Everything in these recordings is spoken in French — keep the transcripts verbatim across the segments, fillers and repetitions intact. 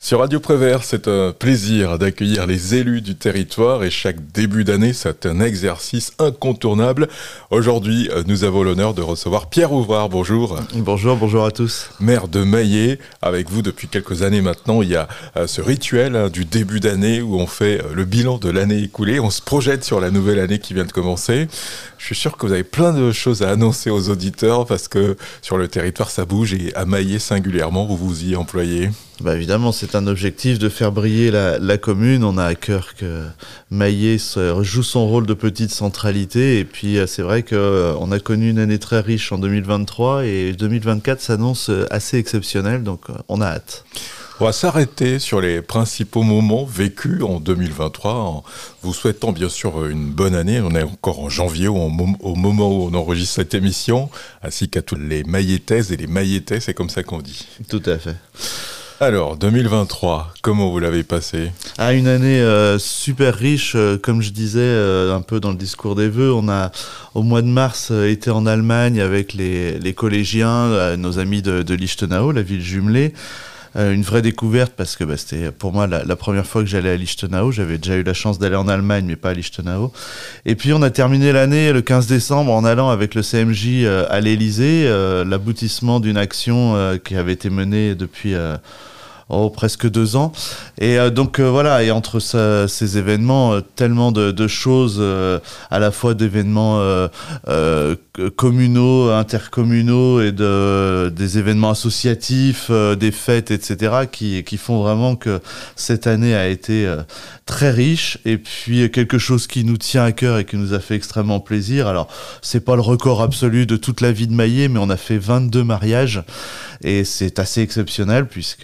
Sur Radio Prévert, c'est un plaisir d'accueillir les élus du territoire et chaque début d'année, c'est un exercice incontournable. Aujourd'hui, nous avons l'honneur de recevoir Pierre Ouvrard. Bonjour. Bonjour, bonjour à tous. Maire de Maillé, avec vous depuis quelques années maintenant, il y a ce rituel du début d'année où on fait le bilan de l'année écoulée, on se projette sur la nouvelle année qui vient de commencer. Je suis sûr que vous avez plein de choses à annoncer aux auditeurs parce que sur le territoire ça bouge et à Maillé singulièrement, vous vous y employez. Bah évidemment, c'est un objectif de faire briller la, la commune. On a à cœur que Maillé joue son rôle de petite centralité. Et puis, c'est vrai qu'on a connu une année très riche en deux mille vingt-trois et deux mille vingt-quatre s'annonce assez exceptionnel. Donc, on a hâte. On va s'arrêter sur les principaux moments vécus en deux mille vingt-trois, en vous souhaitant bien sûr une bonne année. On est encore en janvier au, au moment où on enregistre cette émission, ainsi qu'à tous les Mailletaises et les Maillettais, c'est comme ça qu'on dit. Tout à fait. Alors, deux mille vingt-trois, comment vous l'avez passé ? Ah, une année euh, super riche, euh, comme je disais euh, un peu dans le discours des vœux. On a, au mois de mars, euh, été en Allemagne avec les, les collégiens, euh, nos amis de, de Lichtenau, la ville jumelée. Euh, une vraie découverte parce que bah, c'était pour moi la, la première fois que j'allais à Lichtenau. J'avais déjà eu la chance d'aller en Allemagne, mais pas à Lichtenau. Et puis on a terminé l'année le quinze décembre en allant avec le C M J euh, à l'Élysée, euh, l'aboutissement d'une action euh, qui avait été menée depuis... Euh, Oh, presque deux ans. Et euh, donc euh, voilà, et entre ça, ces événements, euh, tellement de, de choses, euh, à la fois d'événements euh, euh, communaux, intercommunaux et de, des événements associatifs, euh, des fêtes, et cetera, qui, qui font vraiment que cette année a été euh, très riche. Et puis quelque chose qui nous tient à cœur et qui nous a fait extrêmement plaisir. Alors, c'est pas le record absolu de toute la vie de Maillé, mais on a fait vingt-deux mariages et c'est assez exceptionnel puisque...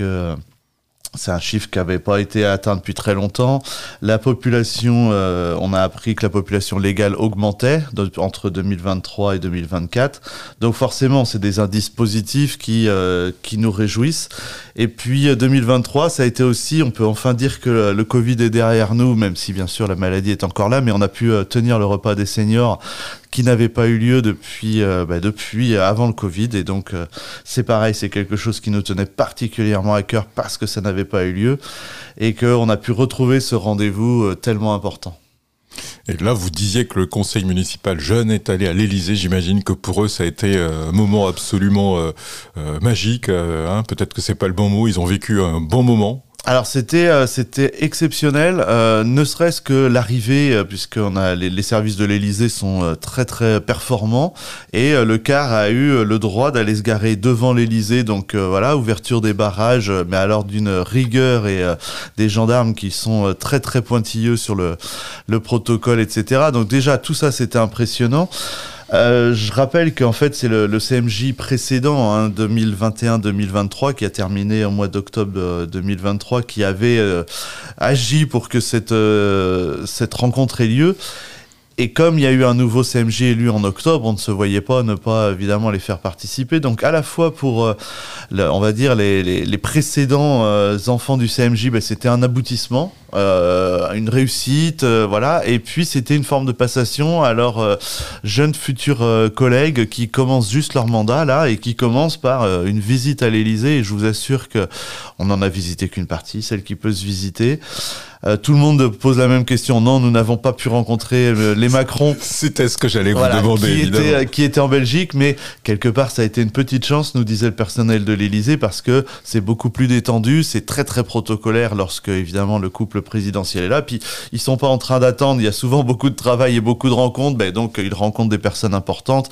C'est un chiffre qui n'avait pas été atteint depuis très longtemps. La population, euh, on a appris que la population légale augmentait de, entre deux mille vingt-trois et deux mille vingt-quatre. Donc forcément, c'est des indices positifs qui, euh, qui nous réjouissent. Et puis deux mille vingt-trois, ça a été aussi, on peut enfin dire que le Covid est derrière nous, même si bien sûr la maladie est encore là, mais on a pu euh, tenir le repas des seniors qui n'avait pas eu lieu depuis, euh, bah, depuis avant le Covid. Et donc, euh, c'est pareil, c'est quelque chose qui nous tenait particulièrement à cœur parce que ça n'avait pas eu lieu et qu'on a pu retrouver ce rendez-vous euh, tellement important. Et là, vous disiez que le conseil municipal jeune est allé à l'Élysée. J'imagine que pour eux, ça a été un moment absolument euh, euh, magique. Euh, hein. Peut-être que c'est pas le bon mot. Ils ont vécu un bon moment. Alors c'était euh, c'était exceptionnel, euh, ne serait-ce que l'arrivée, euh, puisqu'on a les, les services de l'Élysée sont euh, très très performants et euh, le car a eu euh, le droit d'aller se garer devant l'Élysée, donc euh, voilà, ouverture des barrages, euh, mais alors d'une rigueur et euh, des gendarmes qui sont euh, très très pointilleux sur le le protocole, et cetera. Donc déjà tout ça c'était impressionnant. Euh, je rappelle qu'en fait c'est le, le C M J précédent, hein, deux mille vingt et un deux mille vingt-trois, qui a terminé au mois d'octobre deux mille vingt-trois, qui avait euh, agi pour que cette, euh, cette rencontre ait lieu. Et comme il y a eu un nouveau C M J élu en octobre, on ne se voyait pas ne pas évidemment les faire participer. Donc à la fois pour, euh, le, on va dire, les, les, les précédents euh, enfants du C M J, ben, c'était un aboutissement, euh, une réussite, euh, voilà. Et puis c'était une forme de passation à leurs euh, jeunes futurs euh, collègues qui commencent juste leur mandat là et qui commencent par euh, une visite à l'Élysée. Et je vous assure que on n'en a visité qu'une partie, celle qui peut se visiter. Euh, tout le monde pose la même question. Non, nous n'avons pas pu rencontrer euh, les Macron. C'était ce que j'allais voilà, vous demander, qui évidemment. Était, qui était en Belgique, mais quelque part, ça a été une petite chance, nous disait le personnel de l'Élysée, parce que c'est beaucoup plus détendu, c'est très très protocolaire lorsque, évidemment, le couple présidentiel est là. Puis, ils sont pas en train d'attendre. Il y a souvent beaucoup de travail et beaucoup de rencontres. Ben, donc, ils rencontrent des personnes importantes.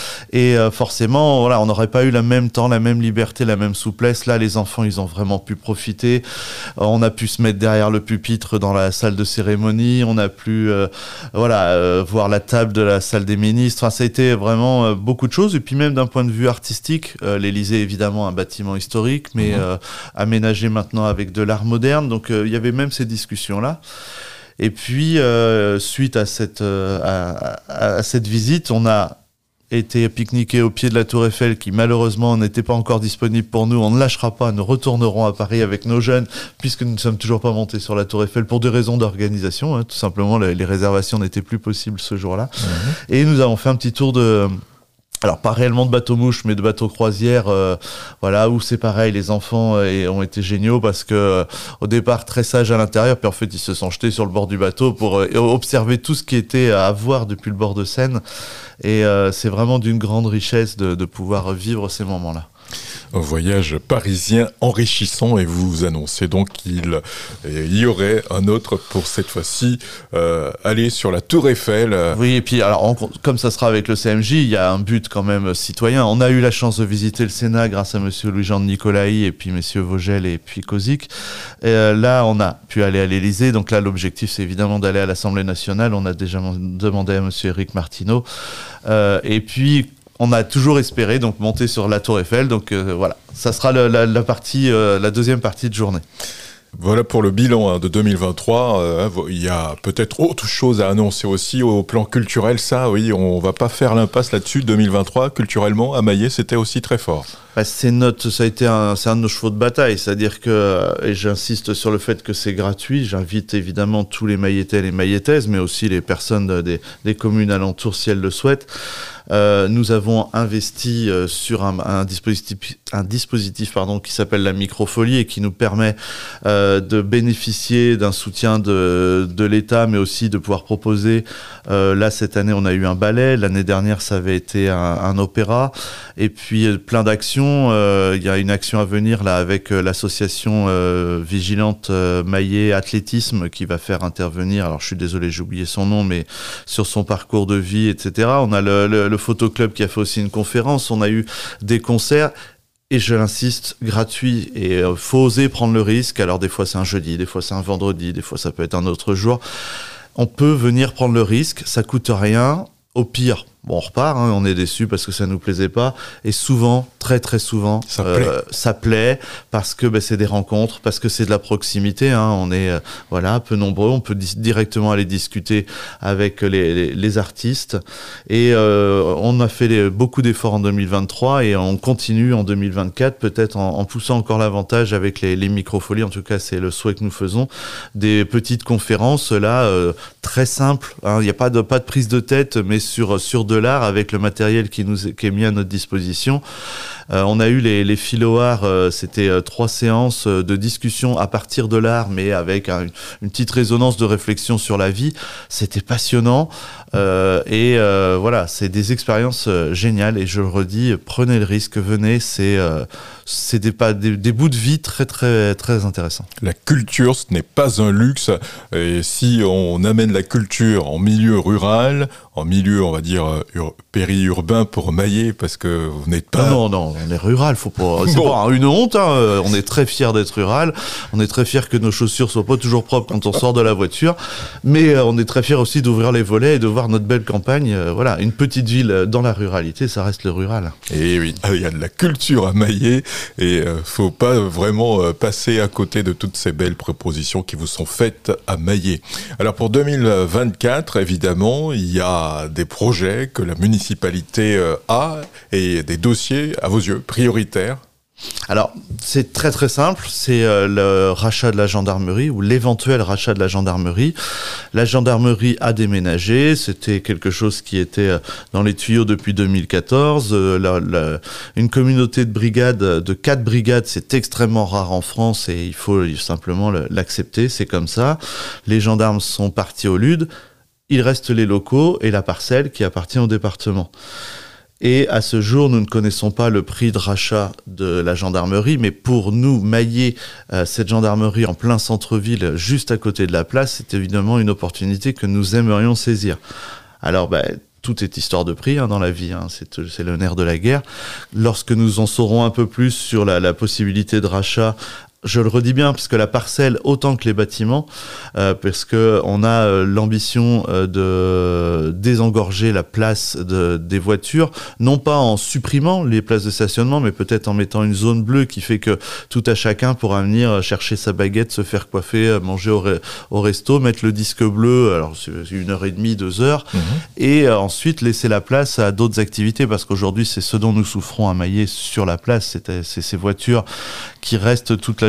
Et euh, forcément, voilà, on n'aurait pas eu le même temps, la même liberté, la même souplesse. Là, les enfants, ils ont vraiment pu profiter. Euh, on a pu se mettre derrière le pupitre dans la salle de cérémonie, on a pu euh, voilà, euh, voir la table de la salle des ministres, enfin, ça a été vraiment euh, beaucoup de choses, et puis même d'un point de vue artistique, euh, l'Élysée évidemment un bâtiment historique, mais mmh. euh, aménagé maintenant avec de l'art moderne, donc il euh, y avait même ces discussions-là. Et puis, euh, suite à cette, euh, à, à, à cette visite, on a été pique-niquer au pied de la Tour Eiffel qui malheureusement n'était pas encore disponible pour nous. On ne lâchera pas, nous retournerons à Paris avec nos jeunes puisque nous ne sommes toujours pas montés sur la Tour Eiffel pour des raisons d'organisation, hein. Tout simplement les, les réservations n'étaient plus possibles ce jour-là. Mmh. Et nous avons fait un petit tour de Alors, pas réellement de bateau-mouche, mais de bateau-croisière, euh, voilà, où c'est pareil, les enfants euh, ont été géniaux parce que, euh, au départ, très sages à l'intérieur, puis en fait, ils se sont jetés sur le bord du bateau pour euh, observer tout ce qui était à voir depuis le bord de Seine. Et euh, c'est vraiment d'une grande richesse de, de pouvoir vivre ces moments-là. Un voyage parisien enrichissant, et vous vous annoncez donc qu'il y aurait un autre pour cette fois-ci euh, aller sur la Tour Eiffel. Oui, et puis alors on, comme ça sera avec le C M J, il y a un but quand même citoyen. On a eu la chance de visiter le Sénat grâce à monsieur Louis-Jean de Nicolaï et puis messieurs Vogel et puis Kozik. Et euh, là, on a pu aller à l'Élysée. Donc là, l'objectif, c'est évidemment d'aller à l'Assemblée nationale. On a déjà demandé à monsieur Éric Martineau. Euh, et puis on a toujours espéré donc monter sur la Tour Eiffel. Donc euh, voilà, ça sera le, la, la partie, euh, la deuxième partie de journée. Voilà pour le bilan hein, de deux mille vingt-trois. Euh, il y a peut-être autre chose à annoncer aussi au plan culturel. Ça, oui, on va pas faire l'impasse là-dessus. deux mille vingt-trois, culturellement, à Maillé, c'était aussi très fort. Bah, c'est notre, ça a été un, c'est un de nos chevaux de bataille. C'est-à-dire que, et j'insiste sur le fait que c'est gratuit. J'invite évidemment tous les Maillettais et les Maillettaises, mais aussi les personnes de, des, des communes alentours si elles le souhaitent. Euh, nous avons investi euh, sur un, un dispositif, un dispositif pardon, qui s'appelle la microfolie et qui nous permet euh, de bénéficier d'un soutien de, de l'État, mais aussi de pouvoir proposer. Euh, là, cette année, on a eu un ballet. L'année dernière, ça avait été un, un opéra. Et puis, euh, plein d'actions. Euh, il y a une action à venir là avec euh, l'association euh, vigilante euh, Maillé Athlétisme qui va faire intervenir. Alors, je suis désolé, j'ai oublié son nom, mais sur son parcours de vie, et cetera. On a le, le, le Photo Club qui a fait aussi une conférence. On a eu des concerts. Et je l'insiste, gratuit. Et euh, faut oser prendre le risque. Alors des fois c'est un jeudi, des fois c'est un vendredi, des fois ça peut être un autre jour. On peut venir prendre le risque, ça coûte rien. Au pire, bon, on repart, hein, on est déçu parce que ça nous plaisait pas. Et souvent, très très souvent, ça euh, plaît, ça plaît parce que bah, c'est des rencontres, parce que c'est de la proximité. Hein, on est euh, voilà peu nombreux, on peut di- directement aller discuter avec les, les, les artistes. Et euh, on a fait les, beaucoup d'efforts en deux mille vingt-trois et on continue en deux mille vingt-quatre, peut-être en, en poussant encore l'avantage avec les, les microfolies. En tout cas, c'est le souhait que nous faisons. Des petites conférences là, euh, très simples. Il hein, n'y a pas de pas de prise de tête, mais sur sur de l'art avec le matériel qui nous est, qui est mis à notre disposition. Euh, on a eu les, les philoars, euh, c'était euh, trois séances euh, de discussion à partir de l'art, mais avec un, une petite résonance de réflexion sur la vie. C'était passionnant euh, et euh, voilà, c'est des expériences euh, géniales. Et je le redis, prenez le risque, venez, c'est euh, c'est des, pas, des, des bouts de vie très très très intéressants. La culture, ce n'est pas un luxe. Et si on amène la culture en milieu rural, en milieu, on va dire, ur- périurbain pour Maillé, parce que vous n'êtes pas... Non, non, non, on est rural, faut pas... c'est bon. Pas une honte, hein. On est très fiers d'être rural, on est très fiers que nos chaussures soient pas toujours propres quand on sort de la voiture, mais on est très fiers aussi d'ouvrir les volets et de voir notre belle campagne. Voilà, une petite ville dans la ruralité, ça reste le rural. Et oui, il y a de la culture à Maillé, et euh, faut pas vraiment euh, passer à côté de toutes ces belles propositions qui vous sont faites à Maillé. Alors pour deux mille vingt-quatre, évidemment, il y a des projets que la municipalité euh, a et des dossiers, à vos yeux, prioritaires. Alors, c'est très très simple, c'est euh, le rachat de la gendarmerie ou l'éventuel rachat de la gendarmerie. La gendarmerie a déménagé, c'était quelque chose qui était euh, dans les tuyaux depuis deux mille quatorze. Euh, la, la, une communauté de brigades, de quatre brigades, c'est extrêmement rare en France et il faut simplement le, l'accepter, c'est comme ça. Les gendarmes sont partis au Lude, il reste les locaux et la parcelle qui appartient au département. Et à ce jour, nous ne connaissons pas le prix de rachat de la gendarmerie, mais pour nous, mailler euh, cette gendarmerie en plein centre-ville, juste à côté de la place, c'est évidemment une opportunité que nous aimerions saisir. Alors, bah, tout est histoire de prix hein, dans la vie, hein, c'est, c'est le nerf de la guerre. Lorsque nous en saurons un peu plus sur la, la possibilité de rachat, je le redis bien, parce que la parcelle, autant que les bâtiments, euh, parce que on a euh, l'ambition euh, de désengorger la place de, des voitures, non pas en supprimant les places de stationnement, mais peut-être en mettant une zone bleue qui fait que tout à chacun pourra venir chercher sa baguette, se faire coiffer, manger au, re- au resto, mettre le disque bleu, alors c'est une heure et demie, deux heures, mmh. et euh, ensuite laisser la place à d'autres activités, parce qu'aujourd'hui c'est ce dont nous souffrons à Maillé sur la place, c'est, c'est ces voitures qui restent toute la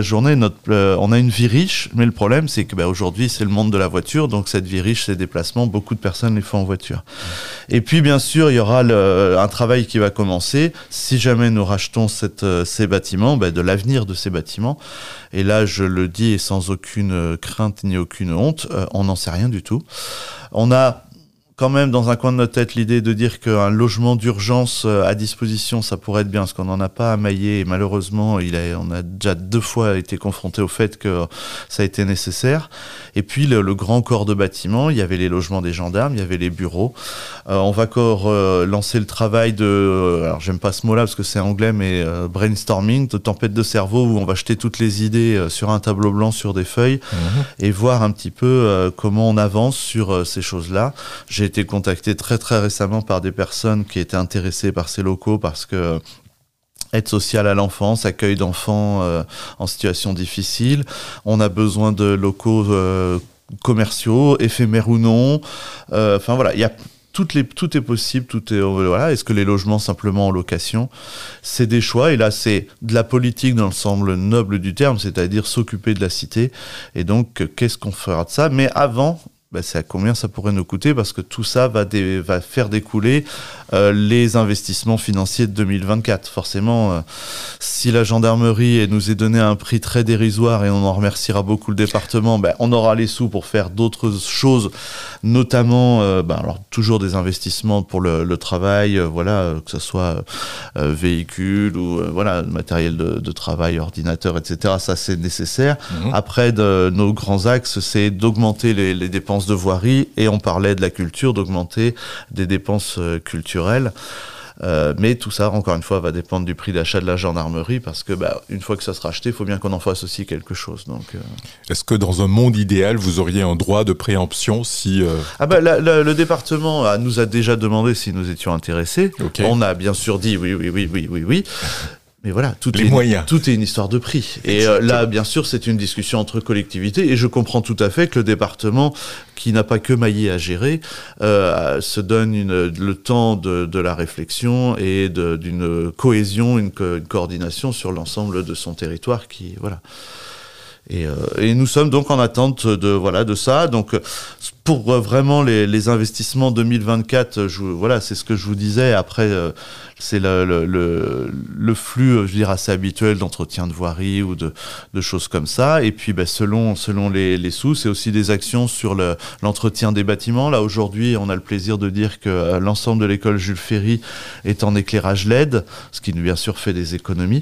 journée. Notre, euh, on a une vie riche, mais le problème, c'est que bah, aujourd'hui, c'est le monde de la voiture. Donc, cette vie riche, ces déplacements, beaucoup de personnes les font en voiture. Et puis, bien sûr, il y aura le, un travail qui va commencer. Si jamais nous rachetons cette, euh, ces bâtiments, bah, de l'avenir de ces bâtiments. Et là, je le dis et sans aucune crainte ni aucune honte, euh, on n'en sait rien du tout. On a quand même dans un coin de notre tête l'idée de dire qu'un logement d'urgence à disposition, ça pourrait être bien, parce qu'on n'en a pas à Maillé, et malheureusement, il a, on a déjà deux fois été confronté au fait que ça a été nécessaire. Et puis, le, le grand corps de bâtiment, il y avait les logements des gendarmes, il y avait les bureaux. Euh, on va encore euh, lancer le travail de, euh, alors j'aime pas ce mot-là parce que c'est anglais, mais euh, brainstorming, de tempête de cerveau, où on va jeter toutes les idées euh, sur un tableau blanc, sur des feuilles, mmh. et voir un petit peu euh, comment on avance sur euh, ces choses-là. J'ai été contacté très très récemment par des personnes qui étaient intéressées par ces locaux parce que aide sociale à l'enfance, accueil d'enfants euh, en situation difficile. On a besoin de locaux euh, commerciaux, éphémères ou non. Euh, enfin voilà, il y a toutes les, tout est possible. Tout est, voilà. Est-ce que les logements simplement en location, c'est des choix. Et là, c'est de la politique dans le sens noble du terme, c'est-à-dire s'occuper de la cité. Et donc, qu'est-ce qu'on fera de ça ? Mais avant, ben, c'est à combien ça pourrait nous coûter, parce que tout ça va, dé- va faire découler euh, les investissements financiers de deux mille vingt-quatre. Forcément, euh, si la gendarmerie nous est donné un prix très dérisoire, et on en remerciera beaucoup le département, ben, on aura les sous pour faire d'autres choses, notamment euh, ben, alors, toujours des investissements pour le, le travail, euh, voilà, euh, que ce soit euh, véhicule ou euh, voilà, matériel de, de travail, ordinateur, et cetera. Ça, c'est nécessaire. Mmh. Après, de, nos grands axes, c'est d'augmenter les, les dépenses de voirie, et on parlait de la culture, d'augmenter des dépenses euh, culturelles. Euh, mais tout ça, encore une fois, va dépendre du prix d'achat de la gendarmerie, parce que bah, une fois que ça sera acheté, il faut bien qu'on en fasse aussi quelque chose. Donc, euh... Est-ce que dans un monde idéal, vous auriez un droit de préemption si... Euh... Ah bah, la, la, le département a, nous a déjà demandé si nous étions intéressés. Okay. On a bien sûr dit oui, oui, oui, oui, oui, oui. Mais voilà, tout les est, moyens. Tout est une histoire de prix. Et euh, là, bien sûr, c'est une discussion entre collectivités. Et je comprends tout à fait que le département, qui n'a pas que Maillé à gérer, euh, se donne une, le temps de, de la réflexion et de, d'une cohésion, une, co- une coordination sur l'ensemble de son territoire. Qui, voilà. Et, euh, et nous sommes donc en attente de, voilà, de ça. Donc, pour euh, vraiment les, les investissements deux mille vingt-quatre, je, voilà, c'est ce que je vous disais. Après, euh, c'est le, le, le, le flux, je veux dire, assez habituel d'entretien de voirie ou de, de choses comme ça. Et puis, ben, selon, selon les, les sous, c'est aussi des actions sur le, l'entretien des bâtiments. Là, aujourd'hui, on a le plaisir de dire que l'ensemble de l'école Jules Ferry est en éclairage L E D, ce qui, bien sûr, fait des économies.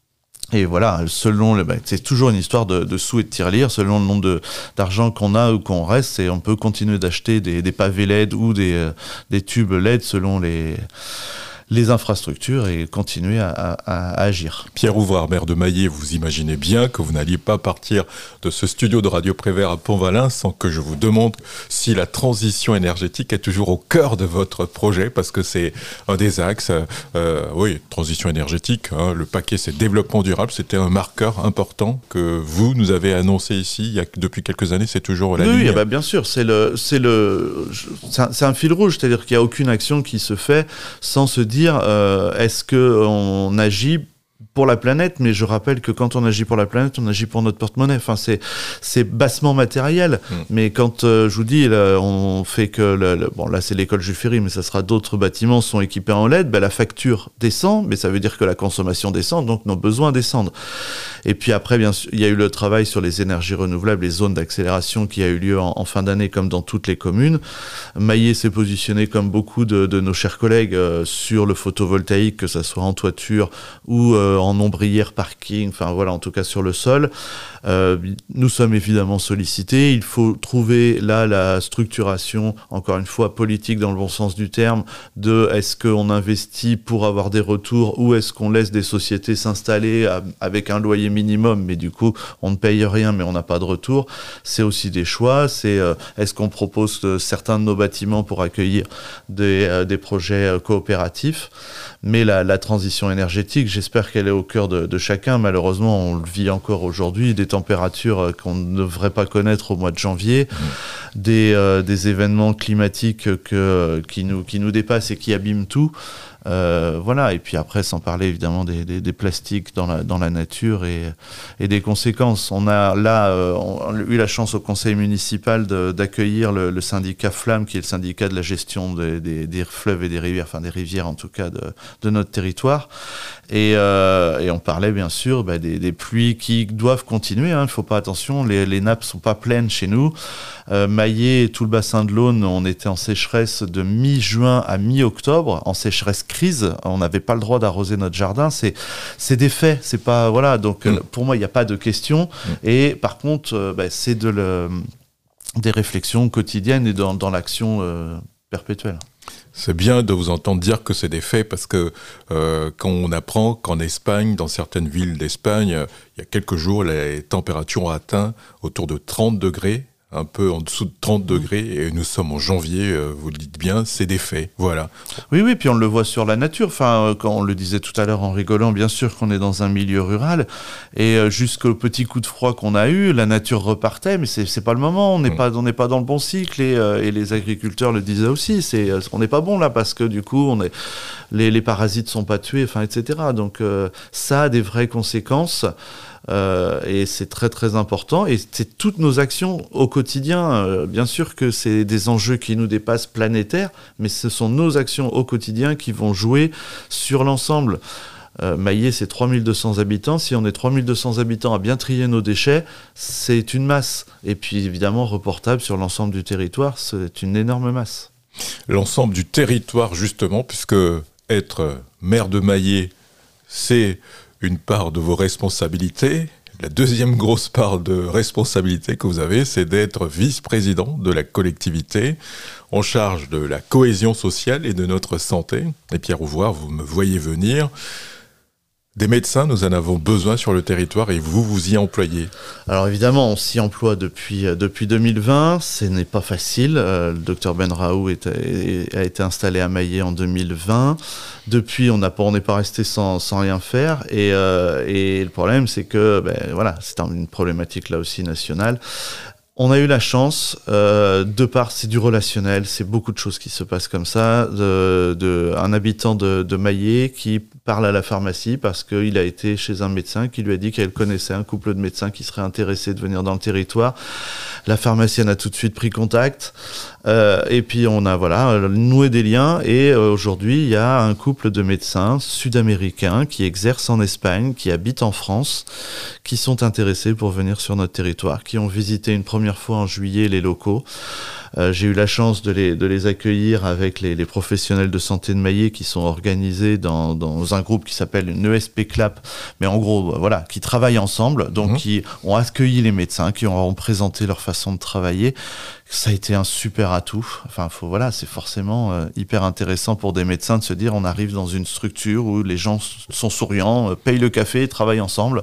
Et voilà, selon le, bah, c'est toujours une histoire de, de sous et de tirelire, selon le nombre de, d'argent qu'on a ou qu'on reste, et on peut continuer d'acheter des, des pavés L E D ou des, euh, des tubes L E D selon les, les infrastructures, et continuer à, à, à agir. Pierre Ouvrard, maire de Maillé, vous imaginez bien que vous n'alliez pas partir de ce studio de Radio Prévert à Pont-Valin sans que je vous demande si la transition énergétique est toujours au cœur de votre projet, parce que c'est un des axes. Euh, oui, transition énergétique, hein, le paquet c'est développement durable, c'était un marqueur important que vous nous avez annoncé ici il y a, depuis quelques années, c'est toujours la oui, ligne. Oui, bah bien sûr, c'est, le, c'est, le, c'est, un, c'est un fil rouge, c'est-à-dire qu'il n'y a aucune action qui se fait sans se dire Euh, est-ce qu'on agit pour la planète, mais je rappelle que quand on agit pour la planète, on agit pour notre porte-monnaie. Enfin, c'est, c'est bassement matériel. Mmh. Mais quand euh, je vous dis, là, on fait que... Le, le, bon, là, c'est l'école Jules Ferry, mais ça sera d'autres bâtiments sont équipés en L E D. Ben, la facture descend, mais ça veut dire que la consommation descend, donc nos besoins descendent. Et puis après, bien sûr, il y a eu le travail sur les énergies renouvelables, les zones d'accélération qui a eu lieu en, en fin d'année, comme dans toutes les communes. Maillé s'est positionné, comme beaucoup de, de nos chers collègues, euh, sur le photovoltaïque, que ça soit en toiture ou euh, en ombrière, parking, enfin voilà, en tout cas sur le sol. Euh, nous sommes évidemment sollicités. Il faut trouver là la structuration, encore une fois politique dans le bon sens du terme, de est-ce qu'on investit pour avoir des retours, ou est-ce qu'on laisse des sociétés s'installer à, avec un loyer minimum, mais du coup on ne paye rien mais on n'a pas de retour. C'est aussi des choix. C'est euh, est-ce qu'on propose euh, certains de nos bâtiments pour accueillir des, euh, des projets euh, coopératifs. Mais la, la transition énergétique, j'espère qu'elle est au cœur de, de chacun. Malheureusement, on le vit encore aujourd'hui, des températures qu'on ne devrait pas connaître au mois de janvier. Mmh. des, euh, des événements climatiques que, qui, nous, qui nous dépassent et qui abîment tout. Euh, voilà, et puis après, sans parler évidemment des, des, des plastiques dans la, dans la nature et, et des conséquences. On a là euh, on a eu la chance au conseil municipal de, d'accueillir le, le syndicat Flamme, qui est le syndicat de la gestion des, des, des fleuves et des rivières, enfin des rivières en tout cas de, de notre territoire. Et, euh, et on parlait bien sûr bah, des, des pluies qui doivent continuer. Hein. Il ne faut pas, attention, les, les nappes ne sont pas pleines chez nous. Euh, Maillé et tout le bassin de l'Aune, on était en sécheresse de mi-juin à mi-octobre, en sécheresse crise. On n'avait pas le droit d'arroser notre jardin. C'est, c'est des faits. C'est pas, voilà. Donc mmh. pour moi, il n'y a pas de question. Mmh. Et par contre, euh, bah, c'est de le, des réflexions quotidiennes et dans, dans l'action euh, perpétuelle. C'est bien de vous entendre dire que c'est des faits parce que euh, quand on apprend qu'en Espagne, dans certaines villes d'Espagne, euh, il y a quelques jours, les températures ont atteint autour de trente degrés, un peu en dessous de trente degrés, et nous sommes en janvier, euh, vous le dites bien, c'est des faits, voilà. Oui, oui, puis on le voit sur la nature, enfin, quand on le disait tout à l'heure en rigolant, bien sûr qu'on est dans un milieu rural, et euh, jusqu'au petit coup de froid qu'on a eu, la nature repartait, mais c'est, c'est pas le moment, on n'est mmh. pas, on n'est pas dans le bon cycle, et, euh, et les agriculteurs le disaient aussi, c'est, on n'est pas bon là, parce que du coup, on est, les, les parasites sont pas tués, enfin, et cetera. Donc euh, ça a des vraies conséquences. Euh, et c'est très très important, et c'est toutes nos actions au quotidien. Euh, bien sûr que c'est des enjeux qui nous dépassent planétaires, mais ce sont nos actions au quotidien qui vont jouer sur l'ensemble. Euh, Maillé, c'est trois mille deux cents habitants. Si on est trois mille deux cents habitants à bien trier nos déchets, c'est une masse. Et puis évidemment, reportable sur l'ensemble du territoire, c'est une énorme masse. L'ensemble du territoire, justement, puisque être maire de Maillé, c'est une part de vos responsabilités. La deuxième grosse part de responsabilité que vous avez, c'est d'être vice-président de la collectivité, en charge de la cohésion sociale et de notre santé. Et Pierre Ouvoire, vous me voyez venir. Des médecins, nous en avons besoin sur le territoire et vous, vous y employez. Alors évidemment, on s'y emploie depuis, depuis deux mille vingt, ce n'est pas facile. Euh, le docteur Benraou est, est, a été installé à Maillé en deux mille vingt. Depuis, on n'a pas, on n'est pas resté sans, sans rien faire. Et, euh, et le problème, c'est que, ben, voilà, c'est une problématique là aussi nationale. On a eu la chance, euh, de part, c'est du relationnel, c'est beaucoup de choses qui se passent comme ça, de, de, un habitant de, de Maillé qui parle à la pharmacie parce qu'il a été chez un médecin qui lui a dit qu'elle connaissait un couple de médecins qui seraient intéressés de venir dans le territoire. La pharmacienne a tout de suite pris contact, euh, et puis on a voilà noué des liens, et euh, aujourd'hui il y a un couple de médecins sud-américains qui exercent en Espagne, qui habitent en France, qui sont intéressés pour venir sur notre territoire, qui ont visité une première fois en juillet les locaux. Euh, j'ai eu la chance de les, de les accueillir avec les, les professionnels de santé de Maillé qui sont organisés dans, dans un groupe qui s'appelle une E S P C L A P, mais en gros, voilà, qui travaillent ensemble, donc mmh. qui ont accueilli les médecins, qui ont présenté leur façon de travailler. Ça a été un super atout. Enfin, faut, voilà, c'est forcément euh, hyper intéressant pour des médecins de se dire on arrive dans une structure où les gens sont souriants, euh, payent le café, travaillent ensemble.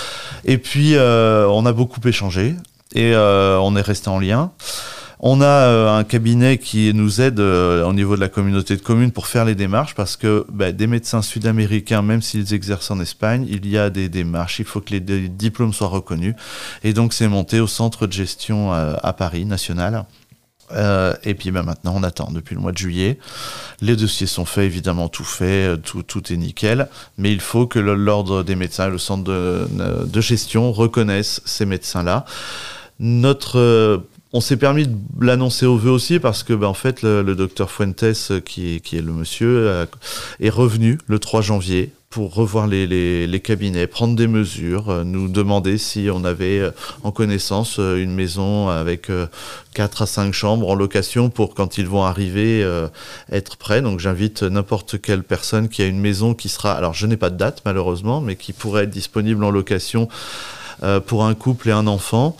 Et puis, euh, on a beaucoup échangé et euh, on est resté en lien. On a euh, un cabinet qui nous aide euh, au niveau de la communauté de communes pour faire les démarches, parce que bah, des médecins sud-américains, même s'ils exercent en Espagne, il y a des démarches, il faut que les d- diplômes soient reconnus. Et donc c'est monté au centre de gestion euh, à Paris, national. Euh, et puis bah, maintenant on attend depuis le mois de juillet. Les dossiers sont faits, évidemment tout fait, tout, tout est nickel. Mais il faut que le, l'ordre des médecins, le centre de, de gestion reconnaissent ces médecins-là. Notre... Euh, On s'est permis de l'annoncer au vœu aussi parce que, ben, en fait, le, le docteur Fuentes, qui est, qui est le monsieur, euh, est revenu le trois janvier pour revoir les, les, les cabinets, prendre des mesures, euh, nous demander si on avait euh, en connaissance euh, une maison avec euh, quatre à cinq chambres en location pour quand ils vont arriver euh, être prêts. Donc j'invite n'importe quelle personne qui a une maison qui sera, alors je n'ai pas de date malheureusement, mais qui pourrait être disponible en location euh, pour un couple et un enfant.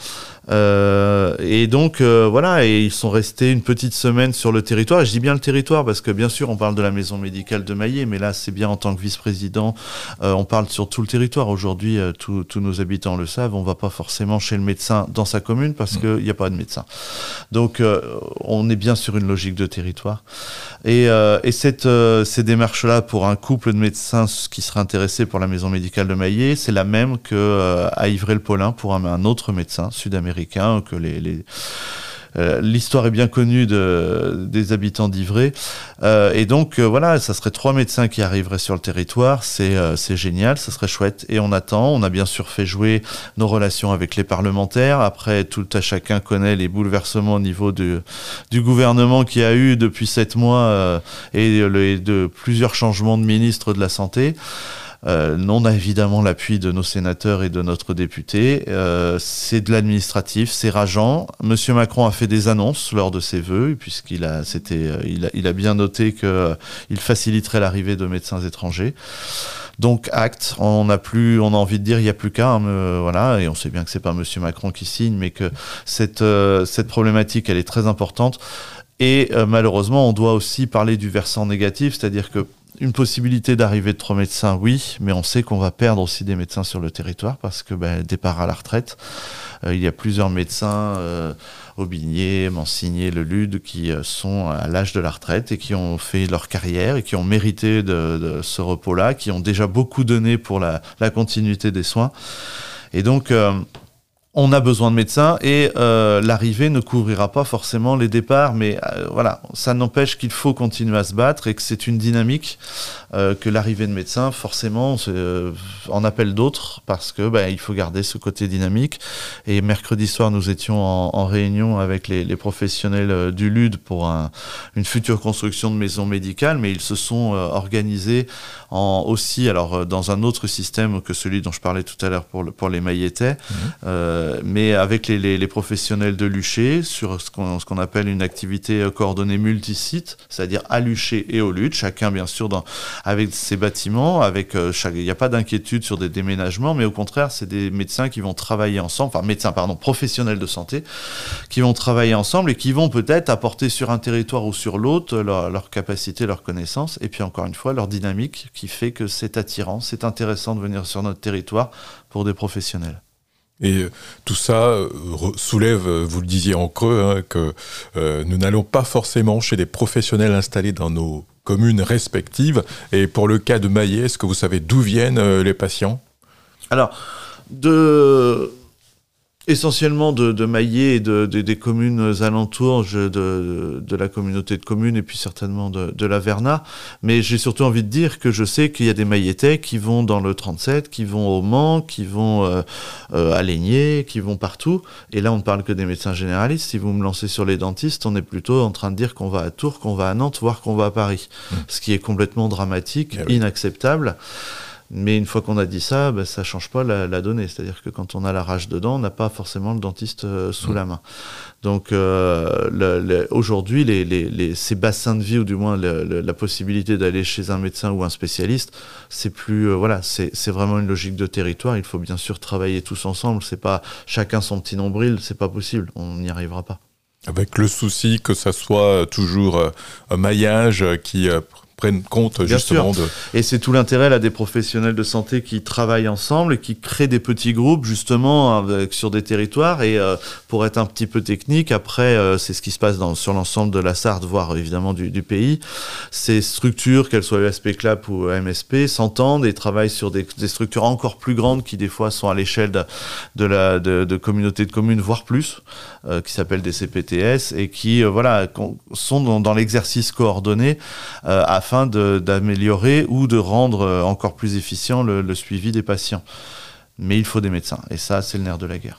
Euh, et donc euh, voilà, et ils sont restés une petite semaine sur le territoire. Et je dis bien le territoire parce que bien sûr on parle de la maison médicale de Maillé, mais là c'est bien en tant que vice-président, euh, on parle sur tout le territoire. Aujourd'hui euh, tous, tous nos habitants le savent, on va pas forcément chez le médecin dans sa commune parce qu'il n'y a pas de médecin. Donc euh, on est bien sur une logique de territoire. Et, euh, et cette, euh, ces démarches-là pour un couple de médecins qui seraient intéressés pour la maison médicale de Maillé, c'est la même que euh, à Ivray-le-Paulin pour un, un autre médecin sud-américain que les, les, euh, l'histoire est bien connue de, des habitants d'Ivray. Euh, et donc, euh, voilà, ça serait trois médecins qui arriveraient sur le territoire. C'est, euh, c'est génial, ça serait chouette. Et on attend. On a bien sûr fait jouer nos relations avec les parlementaires. Après, tout à chacun connaît les bouleversements au niveau du, du gouvernement qu'il y a eu depuis sept mois euh, et, le, et de plusieurs changements de ministres de la Santé. Euh, on a évidemment l'appui de nos sénateurs et de notre député. Euh, c'est de l'administratif, c'est rageant. Monsieur Macron a fait des annonces lors de ses vœux, puisqu'il a, c'était, il a, il a bien noté qu'il euh, faciliterait l'arrivée de médecins étrangers. Donc acte, on a plus, on a envie de dire il y a plus qu'à, hein, euh, voilà, et on sait bien que c'est pas Monsieur Macron qui signe, mais que cette euh, cette problématique elle est très importante. Et euh, malheureusement, on doit aussi parler du versant négatif, c'est-à-dire que une possibilité d'arrivée de trois médecins, oui, mais on sait qu'on va perdre aussi des médecins sur le territoire parce que ben, départ à la retraite, euh, il y a plusieurs médecins, euh, Aubigné, Mansigné, Lelude, qui euh, sont à l'âge de la retraite et qui ont fait leur carrière et qui ont mérité de, de ce repos-là, qui ont déjà beaucoup donné pour la, la continuité des soins. Et donc, euh, on a besoin de médecins et euh, l'arrivée ne couvrira pas forcément les départs, mais euh, voilà, ça n'empêche qu'il faut continuer à se battre et que c'est une dynamique, euh, que l'arrivée de médecins, forcément, euh, en appelle d'autres parce que bah, il faut garder ce côté dynamique. Et mercredi soir, nous étions en, en réunion avec les, les professionnels du L U D pour un, une future construction de maison médicale, mais ils se sont euh, organisés en, aussi, alors dans un autre système que celui dont je parlais tout à l'heure pour, le, pour les Maillettais. Mmh. Euh, mais avec les, les, les professionnels de Luché sur ce qu'on, ce qu'on appelle une activité coordonnée multisite, c'est-à-dire à Luché et au L U D, chacun bien sûr dans, avec ses bâtiments, avec euh, chaque, il n'y a pas d'inquiétude sur des déménagements, mais au contraire c'est des médecins qui vont travailler ensemble, enfin médecins pardon, professionnels de santé, qui vont travailler ensemble et qui vont peut-être apporter sur un territoire ou sur l'autre leur, leur capacité, leur connaissance, et puis encore une fois leur dynamique qui fait que c'est attirant, c'est intéressant de venir sur notre territoire pour des professionnels. Et tout ça euh, soulève, vous le disiez en creux, hein, que euh, nous n'allons pas forcément chez des professionnels installés dans nos communes respectives. Et pour le cas de Maillet, est-ce que vous savez d'où viennent euh, les patients ? Alors, de... essentiellement de, de Maillet et de, de, des communes alentours je, de, de la communauté de communes et puis certainement de, de la Vernat. Mais j'ai surtout envie de dire que je sais qu'il y a des Maillettais qui vont dans le trente-sept, qui vont au Mans, qui vont euh, euh, à Laigné, qui vont partout. Et là, on ne parle que des médecins généralistes. Si vous me lancez sur les dentistes, on est plutôt en train de dire qu'on va à Tours, qu'on va à Nantes, voire qu'on va à Paris. Mmh. Ce qui est complètement dramatique, ah oui. inacceptable. Mais une fois qu'on a dit ça, ben, ça change pas la, la donnée. C'est-à-dire que quand on a la rage dedans, on n'a pas forcément le dentiste euh, sous mmh. la main. Donc euh, le, le, aujourd'hui, les, les, les, ces bassins de vie, ou du moins le, le, la possibilité d'aller chez un médecin ou un spécialiste, c'est plus euh, voilà, c'est, c'est vraiment une logique de territoire. Il faut bien sûr travailler tous ensemble. C'est pas chacun son petit nombril, c'est pas possible. On n'y arrivera pas. Avec le souci que ça soit toujours un maillage qui euh, prennent compte Bien justement sûr. de... Et c'est tout l'intérêt là des professionnels de santé qui travaillent ensemble et qui créent des petits groupes justement avec, sur des territoires. Et euh, pour être un petit peu technique, après euh, c'est ce qui se passe dans, sur l'ensemble de la Sarthe, voire évidemment du, du pays. Ces structures, qu'elles soient E S P C L A P ou M S P, s'entendent et travaillent sur des, des structures encore plus grandes qui des fois sont à l'échelle de, de la de, de communautés de communes, voire plus, euh, qui s'appellent des C P T S et qui euh, voilà sont dans, dans l'exercice coordonné euh, afin De, d'améliorer ou de rendre encore plus efficient le, le suivi des patients. Mais il faut des médecins, et ça, c'est le nerf de la guerre.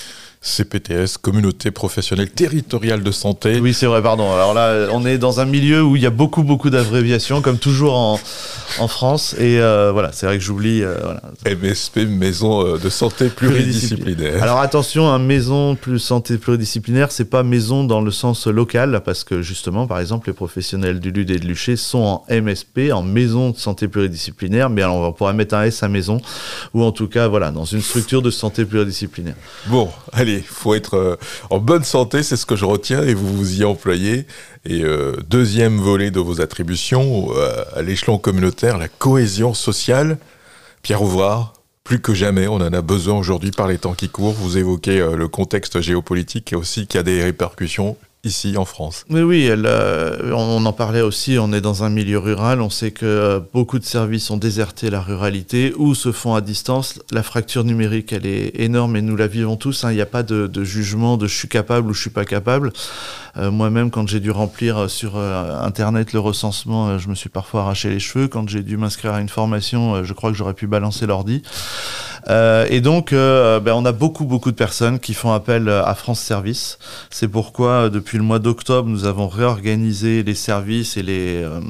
C P T S, Communauté Professionnelle Territoriale de Santé. Oui, c'est vrai, pardon. Alors là, on est dans un milieu où il y a beaucoup, beaucoup d'abréviations, comme toujours en, en France. Et euh, voilà, c'est vrai que j'oublie. Euh, voilà. M S P, Maison de Santé Pluridisciplinaire. Alors attention, hein, Maison plus Santé Pluridisciplinaire, c'est pas maison dans le sens local, parce que justement, par exemple, les professionnels du L U D et de Luché sont en M S P, en Maison de Santé Pluridisciplinaire, mais alors on pourrait mettre un S à maison, ou en tout cas, voilà, dans une structure de santé pluridisciplinaire. Bon, allez. Il faut être euh, en bonne santé, c'est ce que je retiens, et vous vous y employez. Et euh, deuxième volet de vos attributions, euh, à l'échelon communautaire, la cohésion sociale. Pierre Ouvrard, plus que jamais, on en a besoin aujourd'hui par les temps qui courent. Vous évoquez euh, le contexte géopolitique et aussi qui a des répercussions ici en France. Oui, oui, elle, euh, on en parlait aussi, on est dans un milieu rural, on sait que euh, beaucoup de services ont déserté la ruralité ou se font à distance. La fracture numérique, elle est énorme et nous la vivons tous, hein. Il n'y a pas de, de jugement de je suis capable ou je suis pas capable. Euh, moi-même, quand j'ai dû remplir sur euh, Internet le recensement, euh, je me suis parfois arraché les cheveux. Quand j'ai dû m'inscrire à une formation, euh, je crois que j'aurais pu balancer l'ordi. Euh, et donc, euh, ben, on a beaucoup, beaucoup de personnes qui font appel à France Service. C'est pourquoi, depuis le mois d'octobre, nous avons réorganisé les services et, les, euh,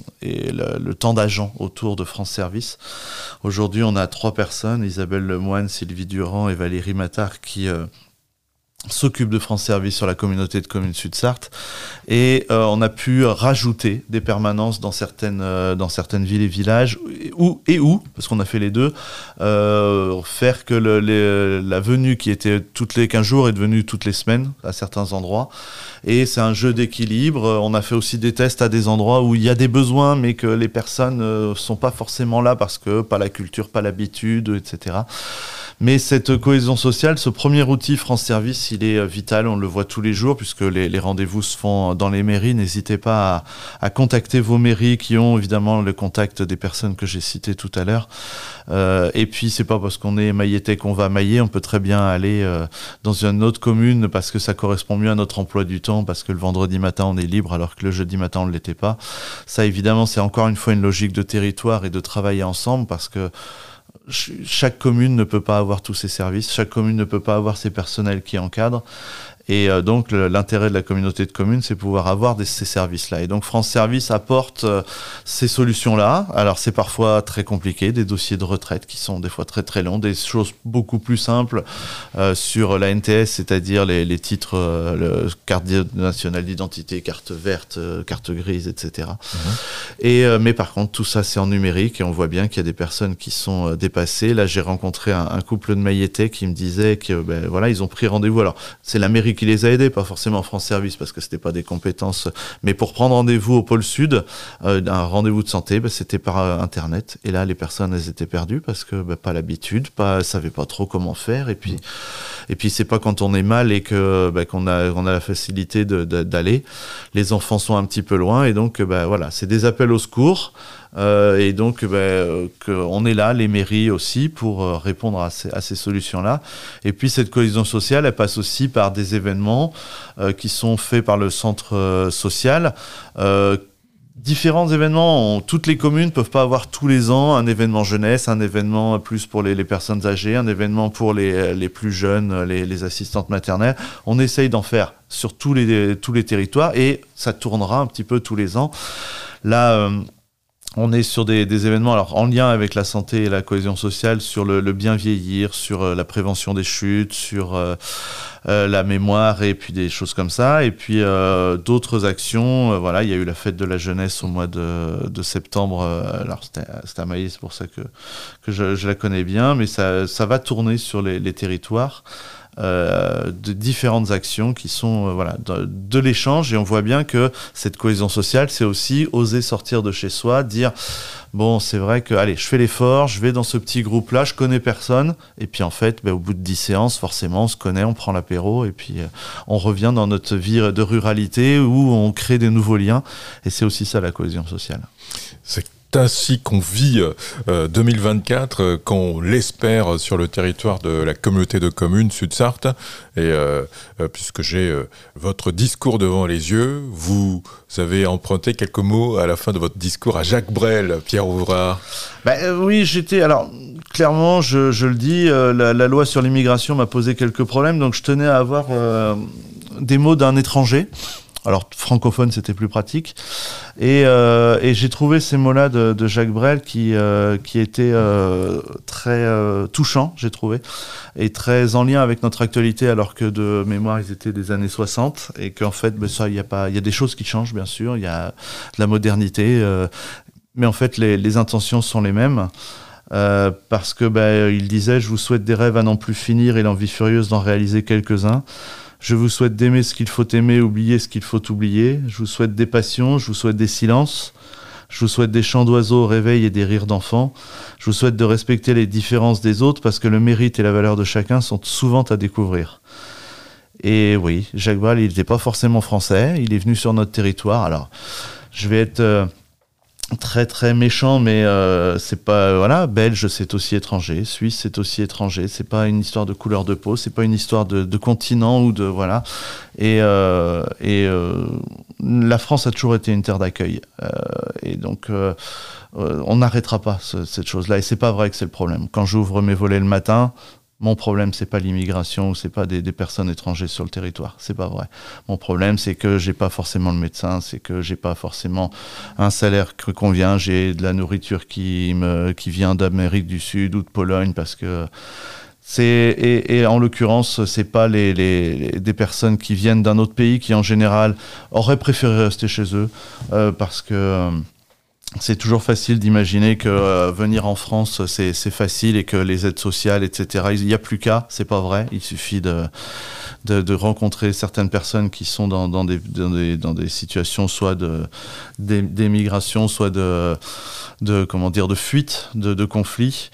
et le, le temps d'agents autour de France Service. Aujourd'hui, on a trois personnes, Isabelle Lemoine, Sylvie Durand et Valérie Matard, qui... Euh, s'occupe de France Service sur la communauté de communes Sud-Sarthe et euh, on a pu rajouter des permanences dans certaines, euh, dans certaines villes et villages où, et où, parce qu'on a fait les deux, euh, faire que le, les, la venue qui était toutes les quinze jours est devenue toutes les semaines à certains endroits et c'est un jeu d'équilibre. On a fait aussi des tests à des endroits où il y a des besoins mais que les personnes ne euh, sont pas forcément là parce que pas la culture, pas l'habitude, et cetera. Mais cette cohésion sociale, ce premier outil France Service, il est vital, on le voit tous les jours puisque les, les rendez-vous se font dans les mairies. N'hésitez pas à, à contacter vos mairies qui ont évidemment le contact des personnes que j'ai citées tout à l'heure. Euh, et puis c'est pas parce qu'on est maillettais qu'on va mailler, on peut très bien aller euh, dans une autre commune parce que ça correspond mieux à notre emploi du temps, parce que le vendredi matin on est libre alors que le jeudi matin on ne l'était pas. Ça évidemment c'est encore une fois une logique de territoire et de travailler ensemble parce que chaque commune ne peut pas avoir tous ses services, chaque commune ne peut pas avoir ses personnels qui encadrent. Et euh, donc le, l'intérêt de la communauté de communes, c'est pouvoir avoir des, ces services-là. Et donc France Service apporte euh, ces solutions-là. Alors c'est parfois très compliqué, des dossiers de retraite qui sont des fois très très longs, des choses beaucoup plus simples euh, sur la N T S, c'est-à-dire les, les titres, euh, le carte nationale d'identité, carte verte, euh, carte grise, et cetera. Mmh. Et, euh, mais par contre, tout ça c'est en numérique et on voit bien qu'il y a des personnes qui sont euh, dépassées. Là, j'ai rencontré un, un couple de maillettais qui me disait que ben, voilà, ils ont pris rendez-vous. Alors c'est la mairie qui les a aidés, pas forcément France Service parce que c'était pas des compétences, mais pour prendre rendez-vous au pôle Sud, euh, un rendez-vous de santé, bah, c'était par euh, internet. Et là, les personnes, elles étaient perdues parce que bah, pas l'habitude, pas, savaient pas trop comment faire. Et puis, et puis c'est pas quand on est mal et que bah, qu'on a, on a la facilité de, de, d'aller. Les enfants sont un petit peu loin et donc bah, voilà, c'est des appels au secours. Euh, et donc, bah, euh, que on est là, les mairies aussi, pour euh, répondre à ces, à ces solutions-là. Et puis, cette cohésion sociale, elle passe aussi par des événements euh, qui sont faits par le centre euh, social. Euh, Différents événements, on, toutes les communes peuvent pas avoir tous les ans un événement jeunesse, un événement plus pour les, les personnes âgées, un événement pour les, les plus jeunes, les, les assistantes maternelles. On essaye d'en faire sur tous les, tous les territoires et ça tournera un petit peu tous les ans. Là, euh, on est sur des, des événements alors, en lien avec la santé et la cohésion sociale, sur le, le bien vieillir, sur euh, la prévention des chutes, sur euh, euh, la mémoire et puis des choses comme ça. Et puis euh, d'autres actions. Euh, voilà, il y a eu la fête de la jeunesse au mois de, de septembre. Euh, alors c'était, c'était à Maillé, c'est pour ça que, que je, je la connais bien. Mais ça, ça va tourner sur les, les territoires. Euh, de différentes actions qui sont euh, voilà, de, de l'échange et on voit bien que cette cohésion sociale c'est aussi oser sortir de chez soi, dire bon c'est vrai que allez je fais l'effort, je vais dans ce petit groupe là, je connais personne et puis en fait ben, au bout de dix séances forcément on se connaît, on prend l'apéro et puis euh, on revient dans notre vie de ruralité où on crée des nouveaux liens et c'est aussi ça la cohésion sociale. C'est ainsi qu'on vit euh, deux mille vingt-quatre, euh, qu'on l'espère sur le territoire de la communauté de communes Sud-Sarthe. Et euh, euh, puisque j'ai euh, votre discours devant les yeux, vous avez emprunté quelques mots à la fin de votre discours à Jacques Brel, Pierre Ouvrard. Bah, euh, oui, j'étais... Alors, clairement, je, je le dis, euh, la, la loi sur l'immigration m'a posé quelques problèmes, donc je tenais à avoir euh, des mots d'un étranger. Alors, francophone, c'était plus pratique. Et, euh, et j'ai trouvé ces mots-là de, de Jacques Brel qui, euh, qui étaient euh, très euh, touchants, j'ai trouvé, et très en lien avec notre actualité, alors que de mémoire, ils étaient des années soixante, et qu'en fait, ben, ça, il y a pas, il y a des choses qui changent, bien sûr, il y a de la modernité, euh, mais en fait, les, les intentions sont les mêmes. Euh, parce que, ben, il disait « Je vous souhaite des rêves à n'en plus finir et l'envie furieuse d'en réaliser quelques-uns. » Je vous souhaite d'aimer ce qu'il faut aimer, oublier ce qu'il faut oublier. Je vous souhaite des passions, je vous souhaite des silences. Je vous souhaite des chants d'oiseaux au réveil et des rires d'enfants. Je vous souhaite de respecter les différences des autres parce que le mérite et la valeur de chacun sont souvent à découvrir. Et oui, Jacques Brel, il n'était pas forcément français, il est venu sur notre territoire. Alors, je vais être euh, très très méchant, mais euh, c'est pas voilà, belge, c'est aussi étranger, suisse, c'est aussi étranger. C'est pas une histoire de couleur de peau, c'est pas une histoire de, de continent ou de voilà. Et, euh, et euh, la France a toujours été une terre d'accueil. Euh, et donc, euh, euh, on n'arrêtera pas ce, cette chose-là. Et c'est pas vrai que c'est le problème. Quand j'ouvre mes volets le matin, mon problème, c'est pas l'immigration ou c'est pas des, des personnes étrangères sur le territoire. C'est pas vrai. Mon problème, c'est que j'ai pas forcément le médecin, c'est que j'ai pas forcément un salaire qui convient, j'ai de la nourriture qui me, qui vient d'Amérique du Sud ou de Pologne parce que c'est, et, et en l'occurrence, c'est pas les, les, les, des personnes qui viennent d'un autre pays qui, en général, auraient préféré rester chez eux euh, parce que euh, c'est toujours facile d'imaginer que euh, venir en France, c'est, c'est facile et que les aides sociales, et cetera, il n'y a plus qu'à, c'est pas vrai. Il suffit de, de, de rencontrer certaines personnes qui sont dans, dans, des, dans, des, dans des situations soit de, d'émigration, soit de, de, comment dire, de fuite, de, de conflit.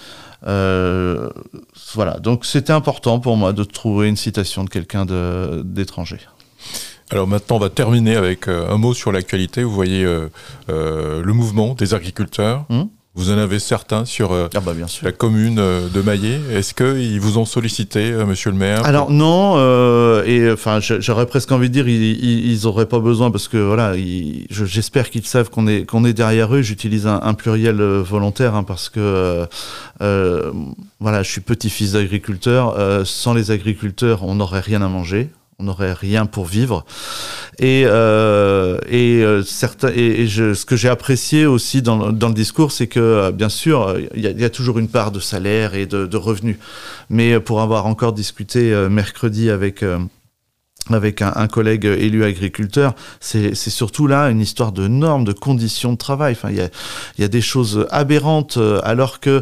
Euh, voilà, donc c'était important pour moi de trouver une citation de quelqu'un de, d'étranger. Alors maintenant, on va terminer avec euh, un mot sur l'actualité. Vous voyez euh, euh, le mouvement des agriculteurs. Mmh. Vous en avez certains sur euh, ah bah bien sûr. la commune euh, de Maillé. Est-ce qu'ils vous ont sollicité, euh, monsieur le maire? Alors non, euh, et enfin j'aurais presque envie de dire ils, ils auraient pas besoin parce que voilà, ils, je, j'espère qu'ils savent qu'on est qu'on est derrière eux. J'utilise un, un pluriel euh, volontaire hein, parce que euh, euh, voilà, je suis petit-fils d'agriculteur. Euh, sans les agriculteurs, on n'aurait rien à manger. On n'aurait rien pour vivre. Et, euh, et, euh, certains, et, et je, ce que j'ai apprécié aussi dans, dans le discours, c'est que, euh, bien sûr, il y, y a toujours une part de salaire et de, de revenus. Mais pour avoir encore discuté euh, mercredi avec... Euh, avec un, un collègue élu agriculteur, c'est, c'est surtout là une histoire de normes, de conditions de travail. Enfin, il y a, il y a des choses aberrantes, alors que,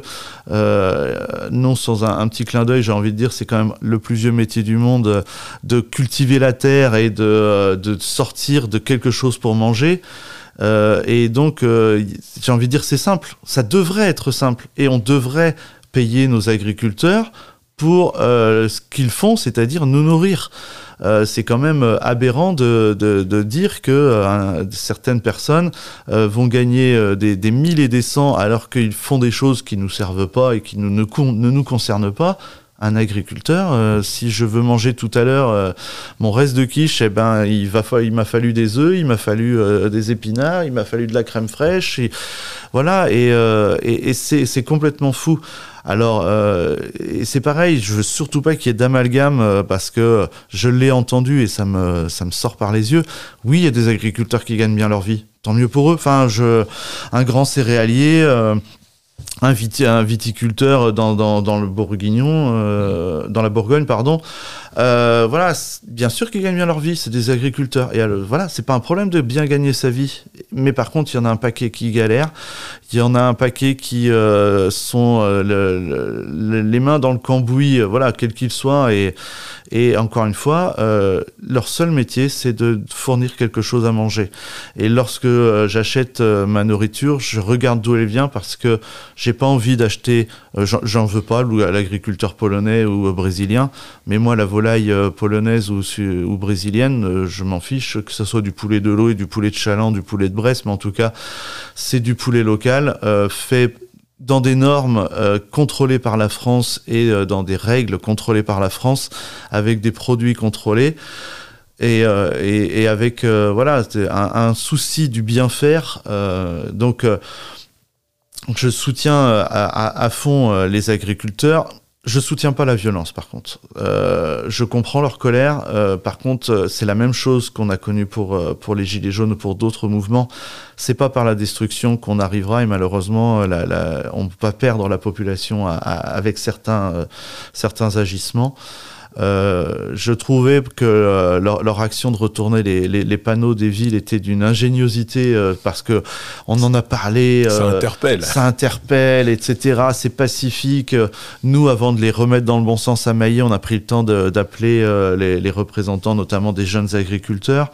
euh, non sans un, un petit clin d'œil, j'ai envie de dire, c'est quand même le plus vieux métier du monde, de cultiver la terre et de, de sortir de quelque chose pour manger. Euh, et donc, euh, j'ai envie de dire, c'est simple. Ça devrait être simple. Et on devrait payer nos agriculteurs pour euh, ce qu'ils font, c'est-à-dire nous nourrir. Euh, c'est quand même aberrant de, de, de dire que euh, certaines personnes euh, vont gagner euh, des, des mille et des cents alors qu'ils font des choses qui nous servent pas et qui ne, ne, ne nous concernent pas. Un agriculteur, euh, si je veux manger tout à l'heure euh, mon reste de quiche, eh ben, il, va fa- il m'a fallu des œufs, il m'a fallu euh, des épinards, il m'a fallu de la crème fraîche. Et, voilà, et, euh, et, et c'est, c'est complètement fou. Alors, euh, et c'est pareil, je veux surtout pas qu'il y ait d'amalgame euh, parce que je l'ai entendu et ça me, ça me sort par les yeux. Oui, il y a des agriculteurs qui gagnent bien leur vie, tant mieux pour eux. Enfin, je, un grand céréalier... Euh, Un, viti- un viticulteur dans, dans, dans le Bourguignon, euh, dans la Bourgogne, pardon. Euh, voilà, bien sûr qu'ils gagnent bien leur vie, c'est des agriculteurs. Et alors, voilà, c'est pas un problème de bien gagner sa vie. Mais par contre, il y en a un paquet qui galèrent. Il y en a un paquet qui euh, sont euh, le, le, les mains dans le cambouis, euh, voilà, quel qu'il soit. Et, et encore une fois, euh, leur seul métier, c'est de fournir quelque chose à manger. Et lorsque euh, j'achète euh, ma nourriture, je regarde d'où elle vient parce que j'ai pas envie d'acheter, euh, j'en, j'en veux pas à l'agriculteur polonais ou euh, brésilien, mais moi la volaille euh, polonaise ou, ou brésilienne, euh, je m'en fiche, que ce soit du poulet de l'eau et du poulet de Chaland, du poulet de Brest, mais en tout cas c'est du poulet local, euh, fait dans des normes euh, contrôlées par la France et euh, dans des règles contrôlées par la France, avec des produits contrôlés. Et, euh, et, et avec euh, voilà un, un souci du bien faire, euh, donc euh, je soutiens à, à, à fond euh, les agriculteurs. Je soutiens pas la violence, par contre. Euh, je comprends leur colère. Euh, par contre, c'est la même chose qu'on a connue pour pour les Gilets jaunes ou pour d'autres mouvements. C'est pas par la destruction qu'on arrivera, et malheureusement, la, la, on peut pas perdre la population à, à, avec certains euh, certains agissements. Euh, je trouvais que euh, leur, leur action de retourner les, les, les panneaux des villes était d'une ingéniosité euh, parce que on en a parlé. Euh, ça interpelle. Ça interpelle, et cetera. C'est pacifique. Nous, avant de les remettre dans le bon sens à Maillé, on a pris le temps de, d'appeler euh, les, les représentants, notamment des jeunes agriculteurs.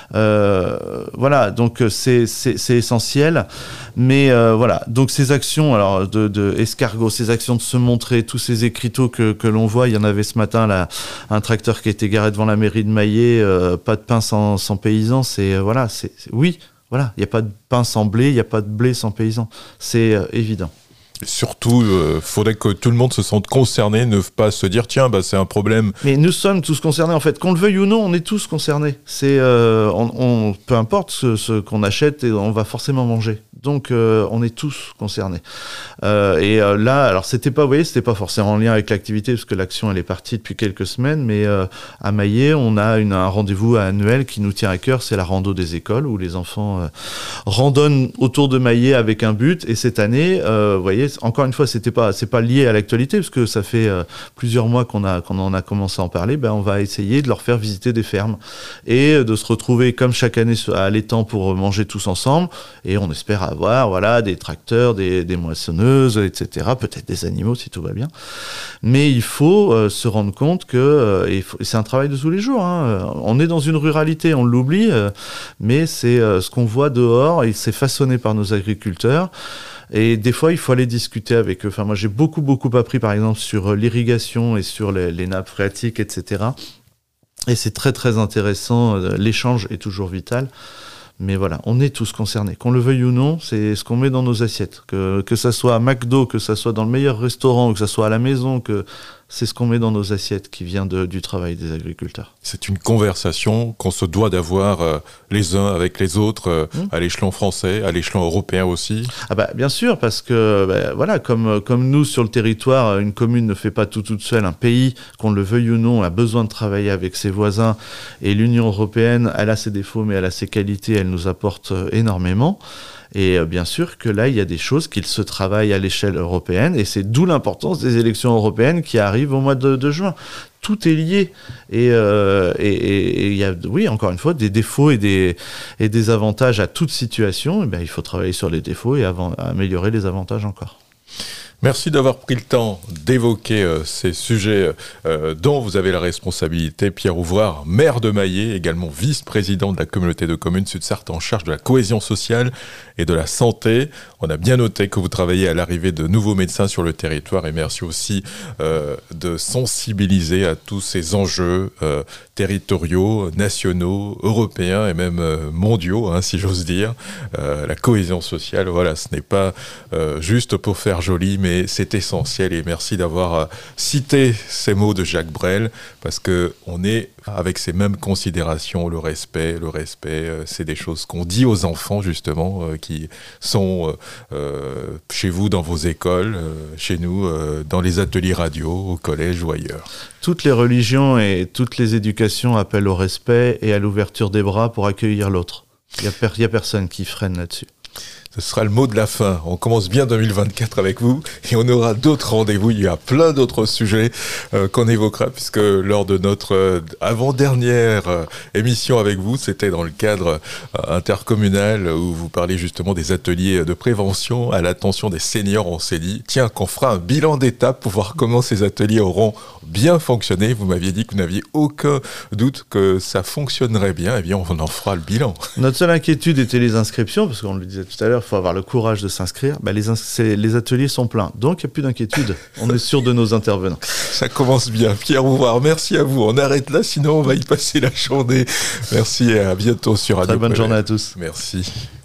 Euh, voilà, donc c'est, c'est, c'est essentiel. Mais euh, voilà, donc ces actions alors de, de escargot, ces actions de se montrer, tous ces écriteaux que, que l'on voit, il y en avait ce matin là, un tracteur qui était garé devant la mairie de Maillé, euh, pas de pain sans, sans paysans, c'est euh, voilà, c'est, c'est oui, voilà, il n'y a pas de pain sans blé, il n'y a pas de blé sans paysans, c'est euh, évident. Et surtout, il euh, faudrait que tout le monde se sente concerné, ne pas se dire tiens, bah, c'est un problème. Mais nous sommes tous concernés en fait, qu'on le veuille ou non, on est tous concernés. C'est, euh, on, on, peu importe ce, ce qu'on achète, et on va forcément manger. Donc euh, on est tous concernés. Euh, et euh, là, alors c'était pas, vous voyez, c'était pas forcément en lien avec l'activité parce que l'action elle est partie depuis quelques semaines, mais euh, à Maillé, on a une, un rendez-vous annuel qui nous tient à cœur, c'est la rando des écoles où les enfants euh, randonnent autour de Maillé avec un but. Et cette année, euh, vous voyez, encore une fois, c'était pas, c'est pas lié à l'actualité parce que ça fait euh, plusieurs mois qu'on a, qu'on en a commencé à en parler. Ben on va essayer de leur faire visiter des fermes et de se retrouver comme chaque année à l'étang pour manger tous ensemble. Et on espère avoir voilà, des tracteurs, des, des moissonneuses, et cetera. Peut-être des animaux si tout va bien. Mais il faut euh, se rendre compte que euh, et faut, c'est un travail de tous les jours. Hein. On est dans une ruralité, on l'oublie, euh, mais c'est euh, ce qu'on voit dehors et c'est façonné par nos agriculteurs. Et des fois, il faut aller discuter avec eux. Enfin, moi, j'ai beaucoup, beaucoup appris, par exemple, sur l'irrigation et sur les, les nappes phréatiques, et cetera. Et c'est très, très intéressant. L'échange est toujours vital. Mais voilà, on est tous concernés. Qu'on le veuille ou non, c'est ce qu'on met dans nos assiettes. Que, que ça soit à McDo, que ça soit dans le meilleur restaurant, que ça soit à la maison, que c'est ce qu'on met dans nos assiettes qui vient de, du travail des agriculteurs. C'est une conversation qu'on se doit d'avoir euh, les uns avec les autres euh, mmh. à l'échelon français, à l'échelon européen aussi. Ah bah bien sûr, parce que bah, voilà, comme, comme nous sur le territoire, une commune ne fait pas tout toute seule. Un pays, qu'on le veuille ou non, a besoin de travailler avec ses voisins. Et l'Union européenne, elle a ses défauts, mais elle a ses qualités, elle nous apporte énormément. Et euh, bien sûr que là, il y a des choses qui se travaillent à l'échelle européenne, et c'est d'où l'importance des élections européennes qui arrivent au mois de, de juin. Tout est lié. Et euh, il y a, oui, encore une fois, des défauts et des, et des avantages à toute situation. Et bien, il faut travailler sur les défauts et avant, améliorer les avantages encore. Merci d'avoir pris le temps d'évoquer euh, ces sujets euh, dont vous avez la responsabilité. Pierre Ouvrard, maire de Maillé, également vice-président de la communauté de communes Sud-Sarthe en charge de la cohésion sociale et de la santé. On a bien noté que vous travaillez à l'arrivée de nouveaux médecins sur le territoire et merci aussi euh, de sensibiliser à tous ces enjeux euh, territoriaux, nationaux, européens et même euh, mondiaux, hein, si j'ose dire. Euh, la cohésion sociale, voilà, ce n'est pas euh, juste pour faire joli, mais c'est essentiel et merci d'avoir euh, cité ces mots de Jacques Brel parce qu'on est avec ces mêmes considérations, le respect, le respect, euh, c'est des choses qu'on dit aux enfants justement euh, qui sont euh, euh, chez vous dans vos écoles, euh, chez nous euh, dans les ateliers radio, au collège ou ailleurs. Toutes les religions et toutes les éducations appellent au respect et à l'ouverture des bras pour accueillir l'autre. Il n'y a, per- y a personne qui freine là-dessus. Ce sera le mot de la fin. On commence bien deux mille vingt-quatre avec vous et on aura d'autres rendez-vous. Il y a plein d'autres sujets euh, qu'on évoquera puisque lors de notre euh, avant-dernière euh, émission avec vous, c'était dans le cadre euh, intercommunal où vous parliez justement des ateliers de prévention à l'attention des seniors. On s'est dit, tiens, qu'on fera un bilan d'étape pour voir comment ces ateliers auront bien fonctionné. Vous m'aviez dit que vous n'aviez aucun doute que ça fonctionnerait bien. Eh bien, on en fera le bilan. Notre seule inquiétude était les inscriptions parce qu'on le disait tout à l'heure, il faut avoir le courage de s'inscrire. Bah, les, ins- c'est, les ateliers sont pleins, donc il n'y a plus d'inquiétude. On est sûr de nos intervenants. Ça commence bien. Pierre Ouvrard, merci à vous. On arrête là, sinon on va y passer la journée. Merci et à bientôt sur Radio Très bonne Collège. journée à tous. Merci.